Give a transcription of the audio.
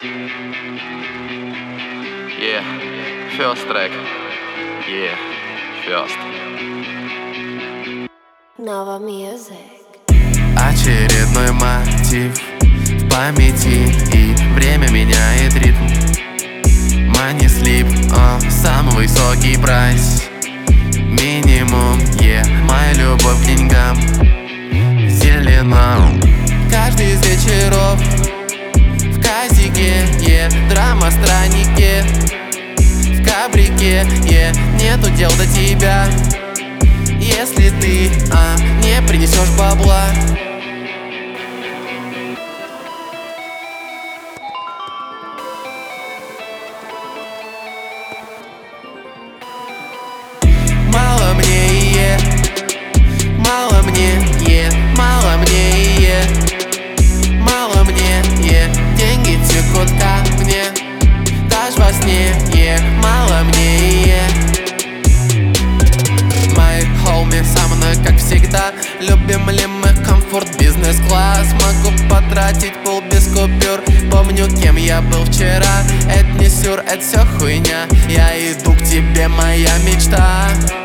Yeah, first track. Yeah, first. Nova Music. Очередной мотив в памяти, и время меняет ритм. Money sleep, самый высокий прайс. Минимум, моя любовь к деньгам зелена. Каждый из вечеров в казике, драма в страннике, в кабрике, нету дел до тебя, если ты не принесешь бабла. Мало мне, мало мне, мало мне, мало мне, деньги текут ко мне, даже во сне, мало мне. Мои хоуми со мной, как всегда. Любим ли мы комфорт, бизнес-класс? Могу потратить пол без купюр. Помню, кем я был вчера. Это не сюр, это все хуйня. Я иду к тебе, моя мечта.